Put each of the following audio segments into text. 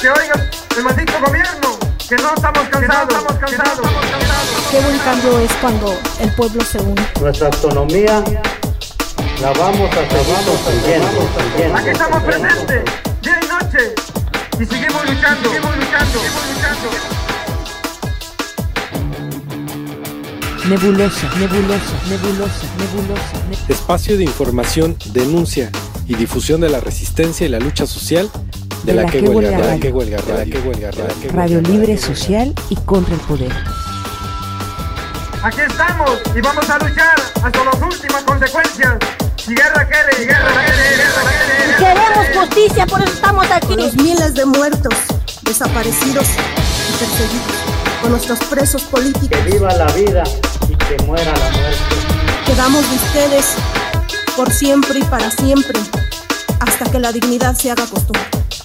Que oiga el maldito gobierno, que no estamos cansados. Qué buen cambio es cuando el pueblo se une. Nuestra autonomía la vamos a seguir construyendo. Aquí estamos presentes, día y noche, y seguimos luchando. Nebulosa. Espacio de información, denuncia y difusión de la resistencia y la lucha social de la que huelga radio. Radio libre, social y contra el poder. Aquí estamos y vamos a luchar hasta las últimas consecuencias. Si guerra quiere. Queremos justicia, por eso estamos aquí. Con los miles de muertos, desaparecidos y perseguidos, con nuestros presos políticos. Que viva la vida y que muera la muerte. Quedamos de ustedes por siempre y para siempre, hasta que la dignidad se haga costumbre.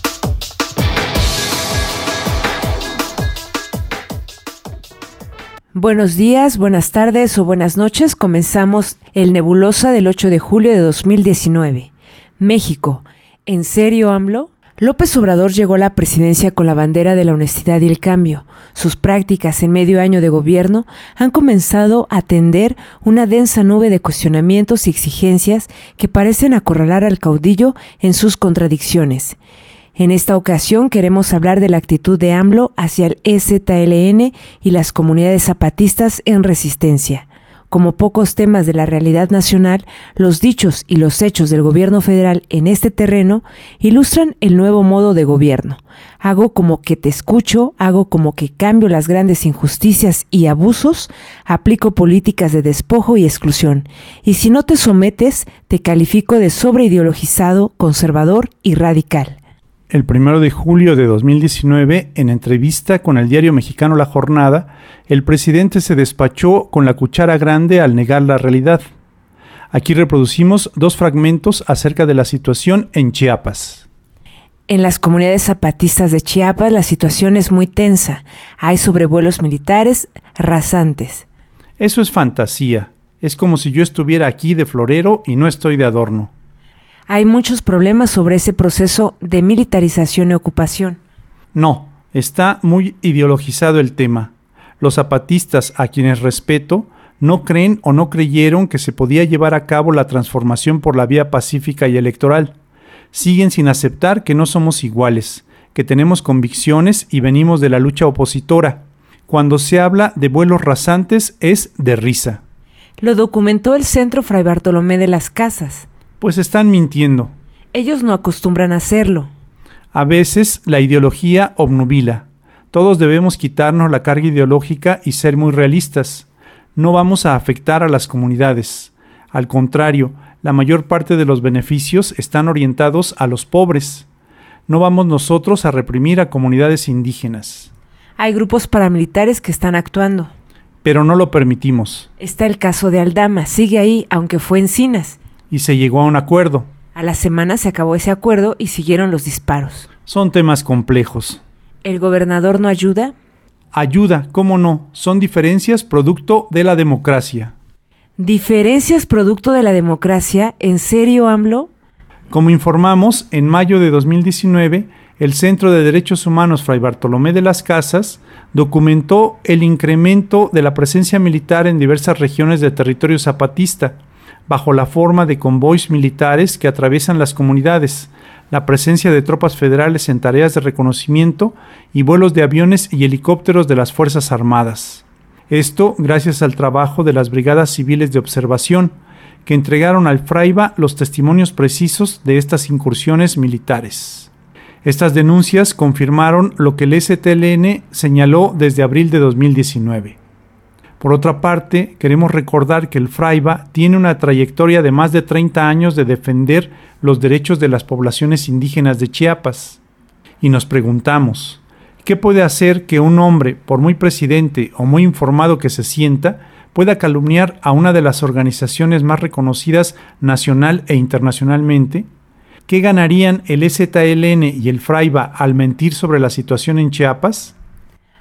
Buenos días, buenas tardes o buenas noches. Comenzamos el Nebulosa del 8 de julio de 2019. México. ¿En serio, AMLO? López Obrador llegó a la presidencia con la bandera de la honestidad y el cambio. Sus prácticas en medio año de gobierno han comenzado a tender una densa nube de cuestionamientos y exigencias que parecen acorralar al caudillo en sus contradicciones. En esta ocasión queremos hablar de la actitud de AMLO hacia el EZLN y las comunidades zapatistas en resistencia. Como pocos temas de la realidad nacional, los dichos y los hechos del gobierno federal en este terreno ilustran el nuevo modo de gobierno. Hago como que te escucho, hago como que cambio las grandes injusticias y abusos, aplico políticas de despojo y exclusión. Y si no te sometes, te califico de sobreideologizado, conservador y radical. El 1 de julio de 2019, en entrevista con el diario mexicano La Jornada, el presidente se despachó con la cuchara grande al negar la realidad. Aquí reproducimos dos fragmentos acerca de la situación en Chiapas. En las comunidades zapatistas de Chiapas la situación es muy tensa. Hay sobrevuelos militares rasantes. Eso es fantasía. Es como si yo estuviera aquí de florero y no estoy de adorno. Hay muchos problemas sobre ese proceso de militarización y ocupación. No, está muy ideologizado el tema. Los zapatistas, a quienes respeto, no creen o no creyeron que se podía llevar a cabo la transformación por la vía pacífica y electoral. Siguen sin aceptar que no somos iguales, que tenemos convicciones y venimos de la lucha opositora. Cuando se habla de vuelos rasantes es de risa. Lo documentó el Centro Fray Bartolomé de las Casas. Pues están mintiendo. Ellos no acostumbran a hacerlo. A veces la ideología obnubila. Todos debemos quitarnos la carga ideológica y ser muy realistas. No vamos a afectar a las comunidades. Al contrario, la mayor parte de los beneficios están orientados a los pobres. No vamos nosotros a reprimir a comunidades indígenas. Hay grupos paramilitares que están actuando. Pero no lo permitimos. Está el caso de Aldama, sigue ahí, aunque fue Encinas. Y se llegó a un acuerdo. A la semana se acabó ese acuerdo y siguieron los disparos. Son temas complejos. ¿El gobernador no ayuda? Ayuda, ¿cómo no? Son diferencias producto de la democracia. ¿Diferencias producto de la democracia? ¿En serio, AMLO? Como informamos, en mayo de 2019, el Centro de Derechos Humanos Fray Bartolomé de las Casas documentó el incremento de la presencia militar en diversas regiones del territorio zapatista, bajo la forma de convoys militares que atraviesan las comunidades, la presencia de tropas federales en tareas de reconocimiento y vuelos de aviones y helicópteros de las Fuerzas Armadas. Esto gracias al trabajo de las brigadas civiles de observación, que entregaron al Fraiba los testimonios precisos de estas incursiones militares. Estas denuncias confirmaron lo que el EZLN señaló desde abril de 2019. Por otra parte, queremos recordar que el Fraiba tiene una trayectoria de más de 30 años de defender los derechos de las poblaciones indígenas de Chiapas. Y nos preguntamos, ¿qué puede hacer que un hombre, por muy presidente o muy informado que se sienta, pueda calumniar a una de las organizaciones más reconocidas nacional e internacionalmente? ¿Qué ganarían el EZLN y el Fraiba al mentir sobre la situación en Chiapas?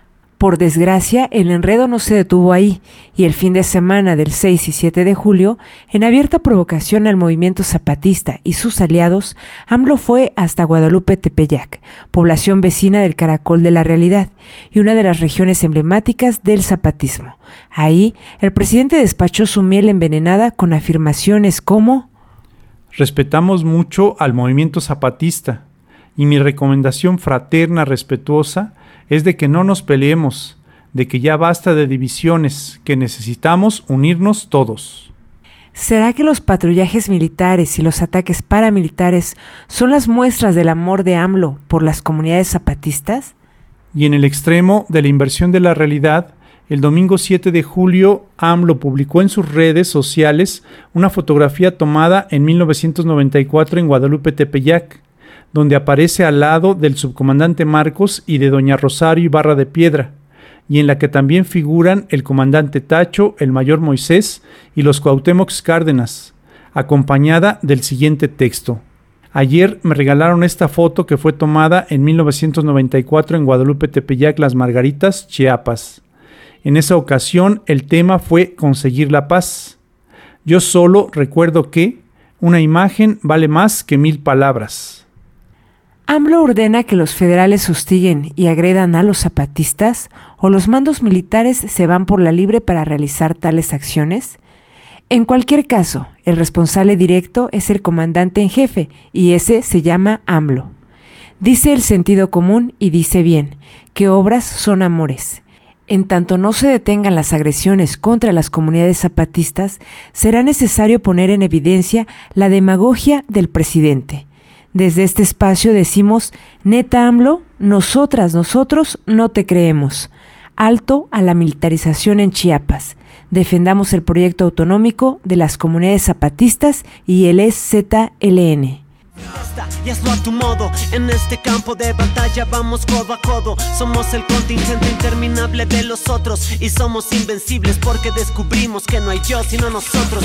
Por desgracia, el enredo no se detuvo ahí, y el fin de semana del 6 y 7 de julio, en abierta provocación al movimiento zapatista y sus aliados, AMLO fue hasta Guadalupe Tepeyac, población vecina del Caracol de la Realidad, y una de las regiones emblemáticas del zapatismo. Ahí, el presidente despachó su miel envenenada con afirmaciones como: respetamos mucho al movimiento zapatista, y mi recomendación fraterna, respetuosa, es de que no nos peleemos, de que ya basta de divisiones, que necesitamos unirnos todos. ¿Será que los patrullajes militares y los ataques paramilitares son las muestras del amor de AMLO por las comunidades zapatistas? Y en el extremo de la inversión de la realidad, el domingo 7 de julio, AMLO publicó en sus redes sociales una fotografía tomada en 1994 en Guadalupe Tepeyac, donde aparece al lado del subcomandante Marcos y de doña Rosario Ibarra de Piedra, y en la que también figuran el comandante Tacho, el mayor Moisés y los Cuauhtémoc Cárdenas, acompañada del siguiente texto: ayer me regalaron esta foto que fue tomada en 1994 en Guadalupe Tepeyac, Las Margaritas, Chiapas. En esa ocasión el tema fue conseguir la paz. Yo solo recuerdo que una imagen vale más que 1000 palabras. ¿AMLO ordena que los federales hostiguen y agredan a los zapatistas, o los mandos militares se van por la libre para realizar tales acciones? En cualquier caso, el responsable directo es el comandante en jefe, y ese se llama AMLO. Dice el sentido común, y dice bien, que obras son amores. En tanto no se detengan las agresiones contra las comunidades zapatistas, será necesario poner en evidencia la demagogia del presidente. Desde este espacio decimos: neta AMLO, nosotros no te creemos. Alto a la militarización en Chiapas. Defendamos el proyecto autonómico de las comunidades zapatistas y el EZLN. Y hazlo a tu modo, en este campo de batalla vamos codo a codo. Somos el contingente interminable de los otros, y somos invencibles porque descubrimos que no hay yo sino nosotros.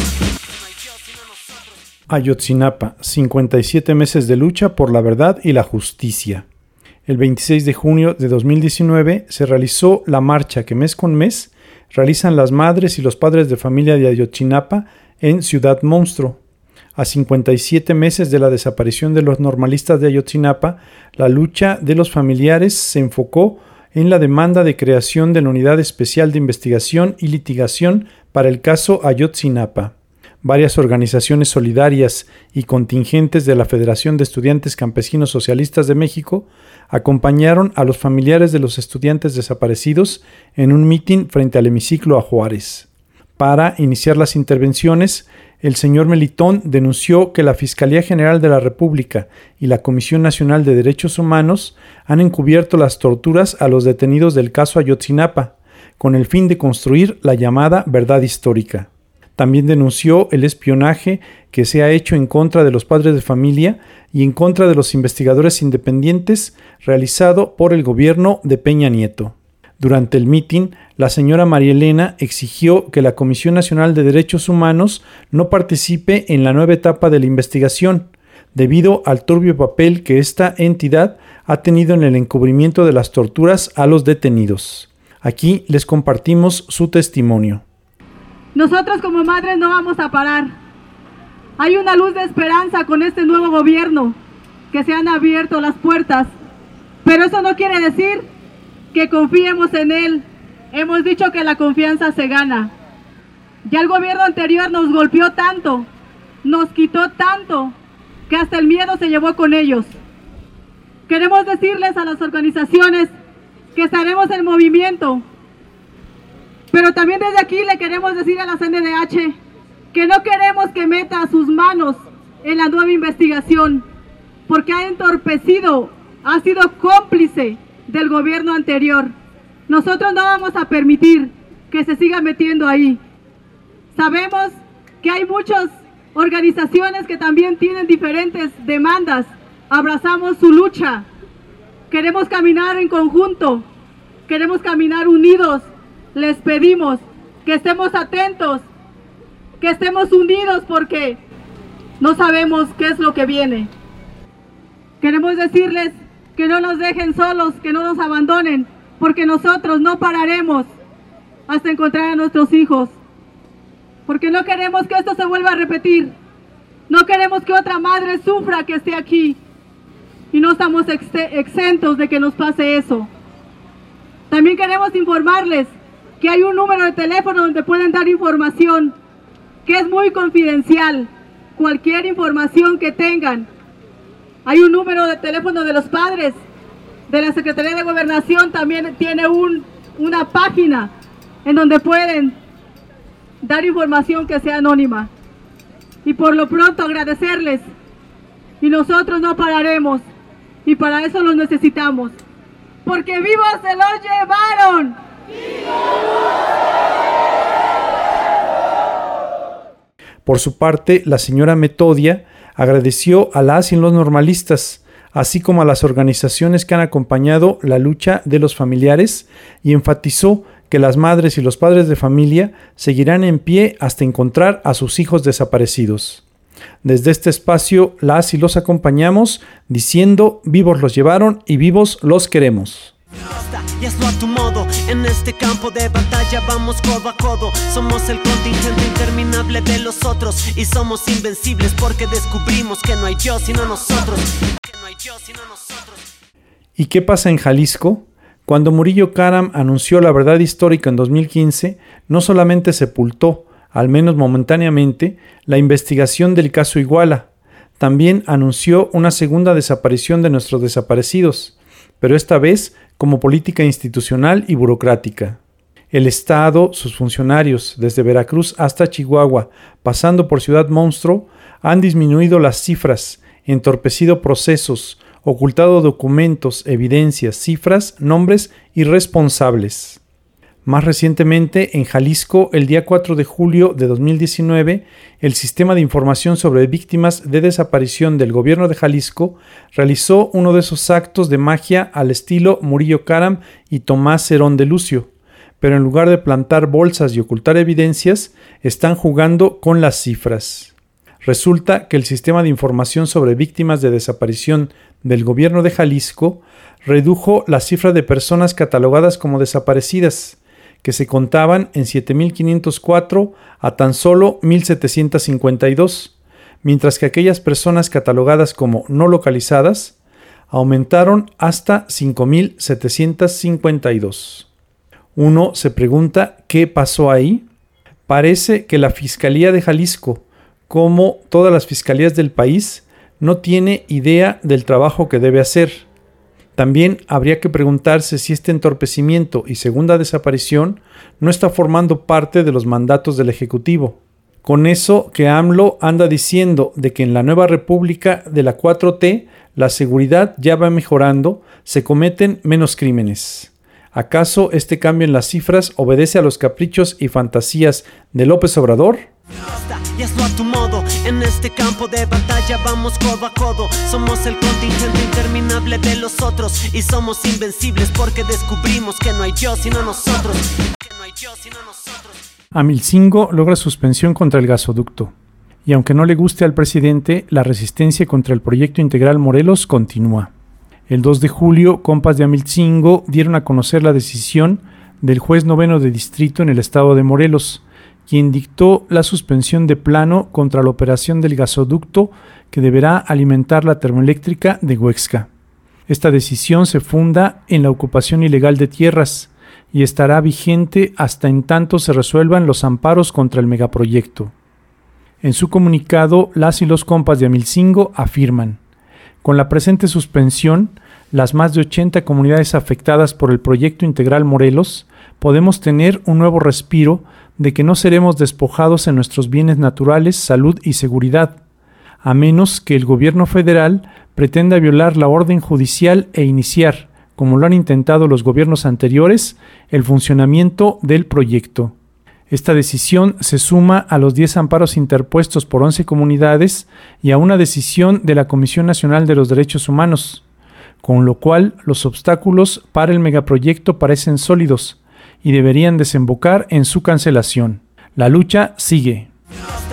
Ayotzinapa, 57 meses de lucha por la verdad y la justicia. El 26 de junio de 2019 se realizó la marcha que mes con mes realizan las madres y los padres de familia de Ayotzinapa en Ciudad Monstruo. A 57 meses de la desaparición de los normalistas de Ayotzinapa, la lucha de los familiares se enfocó en la demanda de creación de la Unidad Especial de Investigación y Litigación para el caso Ayotzinapa. Varias organizaciones solidarias y contingentes de la Federación de Estudiantes Campesinos Socialistas de México acompañaron a los familiares de los estudiantes desaparecidos en un mitin frente al hemiciclo a Juárez. Para iniciar las intervenciones, el señor Melitón denunció que la Fiscalía General de la República y la Comisión Nacional de Derechos Humanos han encubierto las torturas a los detenidos del caso Ayotzinapa, con el fin de construir la llamada verdad histórica. También denunció el espionaje que se ha hecho en contra de los padres de familia y en contra de los investigadores independientes realizado por el gobierno de Peña Nieto. Durante el mitin, la señora María Elena exigió que la Comisión Nacional de Derechos Humanos no participe en la nueva etapa de la investigación, debido al turbio papel que esta entidad ha tenido en el encubrimiento de las torturas a los detenidos. Aquí les compartimos su testimonio. Nosotros como madres no vamos a parar. Hay una luz de esperanza con este nuevo gobierno, que se han abierto las puertas, pero eso no quiere decir que confiemos en él. Hemos dicho que la confianza se gana. Ya el gobierno anterior nos golpeó tanto, nos quitó tanto, que hasta el miedo se llevó con ellos. Queremos decirles a las organizaciones que estaremos en movimiento, pero también desde aquí le queremos decir a la CNDH que no queremos que meta sus manos en la nueva investigación, porque ha entorpecido, ha sido cómplice del gobierno anterior. Nosotros no vamos a permitir que se siga metiendo ahí. Sabemos que hay muchas organizaciones que también tienen diferentes demandas. Abrazamos su lucha. Queremos caminar en conjunto. Queremos caminar unidos. Les pedimos que estemos atentos, que estemos unidos, porque no sabemos qué es lo que viene. Queremos decirles que no nos dejen solos, que no nos abandonen, porque nosotros no pararemos hasta encontrar a nuestros hijos, porque no queremos que esto se vuelva a repetir, no queremos que otra madre sufra que esté aquí, y no estamos exentos de que nos pase eso. También queremos informarles que hay un número de teléfono donde pueden dar información, que es muy confidencial, cualquier información que tengan. Hay un número de teléfono de los padres, de la Secretaría de Gobernación también tiene una página en donde pueden dar información que sea anónima. Y por lo pronto agradecerles, y nosotros no pararemos, y para eso los necesitamos, porque vivos se los llevaron. Por su parte, la señora Metodia agradeció a las y los normalistas, así como a las organizaciones que han acompañado la lucha de los familiares, y enfatizó que las madres y los padres de familia seguirán en pie hasta encontrar a sus hijos desaparecidos. Desde este espacio, las y los acompañamos diciendo: vivos los llevaron y vivos los queremos. Y hazlo a tu modo, en este campo de batalla vamos codo a codo. Somos el contingente interminable de los otros, y somos invencibles porque descubrimos que no hay yo sino nosotros. ¿Y qué pasa en Jalisco? Cuando Murillo Karam anunció la verdad histórica en 2015, no solamente sepultó, al menos momentáneamente, la investigación del caso Iguala, también anunció una segunda desaparición de nuestros desaparecidos, pero esta vez como política institucional y burocrática. El Estado, sus funcionarios, desde Veracruz hasta Chihuahua, pasando por Ciudad Monstruo, han disminuido las cifras, entorpecido procesos, ocultado documentos, evidencias, cifras, nombres y responsables. Más recientemente, en Jalisco, el día 4 de julio de 2019, el Sistema de Información sobre Víctimas de Desaparición del Gobierno de Jalisco realizó uno de esos actos de magia al estilo Murillo Karam y Tomás Herón de Lucio, pero en lugar de plantar bolsas y ocultar evidencias, están jugando con las cifras. Resulta que el Sistema de Información sobre Víctimas de Desaparición del Gobierno de Jalisco redujo la cifra de personas catalogadas como desaparecidas, que se contaban en 7.504 a tan solo 1.752, mientras que aquellas personas catalogadas como no localizadas aumentaron hasta 5.752. Uno se pregunta ¿qué pasó ahí? Parece que la Fiscalía de Jalisco, como todas las fiscalías del país, no tiene idea del trabajo que debe hacer. También habría que preguntarse si este entorpecimiento y segunda desaparición no está formando parte de los mandatos del Ejecutivo. Con eso que AMLO anda diciendo de que en la nueva república de la 4T la seguridad ya va mejorando, se cometen menos crímenes. ¿Acaso este cambio en las cifras obedece a los caprichos y fantasías de López Obrador? Y hazlo a tu modo, en este campo de batalla vamos codo a codo. Somos el contingente interminable de los otros, y somos invencibles porque descubrimos que no hay yo sino nosotros. Amilcingo logra suspensión contra el gasoducto, y aunque no le guste al presidente, la resistencia contra el proyecto integral Morelos continúa. El 2 de julio, compas de Amilcingo dieron a conocer la decisión del juez noveno de distrito en el estado de Morelos, quien dictó la suspensión de plano contra la operación del gasoducto que deberá alimentar la termoeléctrica de Huexca. Esta decisión se funda en la ocupación ilegal de tierras y estará vigente hasta en tanto se resuelvan los amparos contra el megaproyecto. En su comunicado, las y los compas de Amilcingo afirman: con la presente suspensión, las más de 80 comunidades afectadas por el proyecto integral Morelos podemos tener un nuevo respiro de que no seremos despojados en nuestros bienes naturales, salud y seguridad, a menos que el gobierno federal pretenda violar la orden judicial e iniciar, como lo han intentado los gobiernos anteriores, el funcionamiento del proyecto. Esta decisión se suma a los 10 amparos interpuestos por 11 comunidades y a una decisión de la Comisión Nacional de los Derechos Humanos, con lo cual los obstáculos para el megaproyecto parecen sólidos y deberían desembocar en su cancelación. La lucha sigue.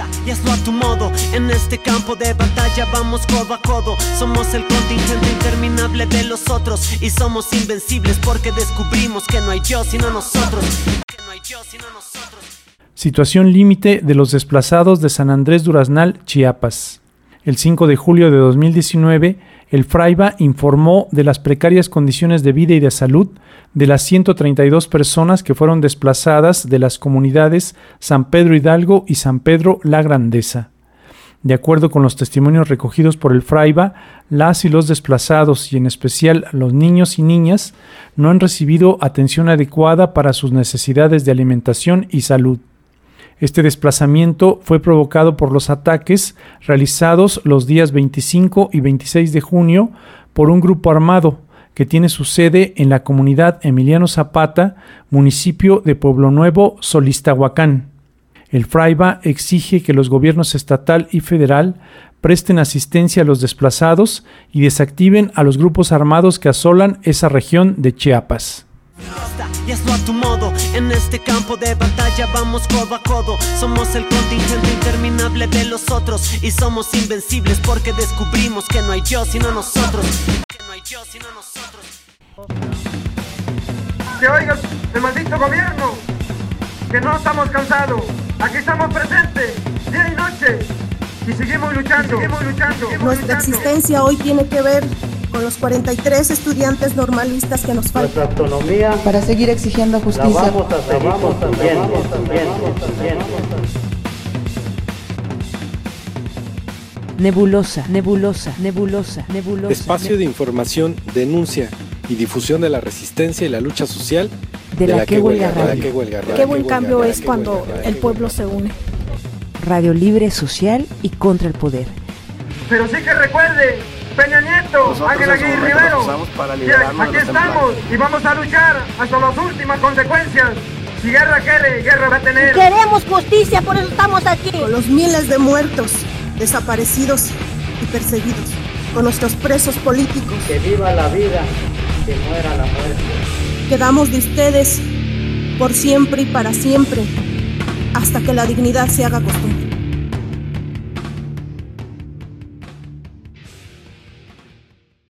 y hazlo a tu modo. En este campo de batalla vamos codo a codo. Somos el contingente interminable de los otros y somos invencibles porque descubrimos que no hay yo sino nosotros. Que no hay yo sino nosotros. Situación límite de los desplazados de San Andrés Duraznal, Chiapas. El 5 de julio de 2019, el Fraiba informó de las precarias condiciones de vida y de salud de las 132 personas que fueron desplazadas de las comunidades San Pedro Hidalgo y San Pedro La Grandeza. De acuerdo con los testimonios recogidos por el Fraiba, las y los desplazados, y en especial los niños y niñas, no han recibido atención adecuada para sus necesidades de alimentación y salud. Este desplazamiento fue provocado por los ataques realizados los días 25 y 26 de junio por un grupo armado que tiene su sede en la comunidad Emiliano Zapata, municipio de Pueblo Nuevo, Solistahuacán. El Fraiba exige que los gobiernos estatal y federal presten asistencia a los desplazados y desactiven a los grupos armados que asolan esa región de Chiapas. Y hazlo a tu modo, en este campo de batalla vamos codo a codo. Somos el contingente interminable de los otros y somos invencibles porque descubrimos que no hay yo sino nosotros. Que no hay yo sino nosotros. Que oiga el maldito gobierno, que no estamos cansados, aquí estamos presentes, día y noche, y seguimos luchando, Nuestra existencia hoy tiene que ver con los 43 estudiantes normalistas que nos faltan. Nuestra autonomía para seguir exigiendo justicia. la vamos a seguir construyendo. Nebulosa. Espacio de información, denuncia y difusión de la resistencia y la lucha social de la que huelga radio. Qué buen cambio es cuando el pueblo se une. Radio libre, social y contra el poder. pero sí que recuerde, Peña Nieto, Ángel Aguirre Rivero, aquí estamos y vamos a luchar hasta las últimas consecuencias. Si guerra quiere, guerra va a tener. Queremos justicia, por eso estamos aquí. Con los miles de muertos, desaparecidos y perseguidos, con nuestros presos políticos. Que viva la vida, que muera la muerte. Quedamos de ustedes por siempre y para siempre, hasta que la dignidad se haga costumbre.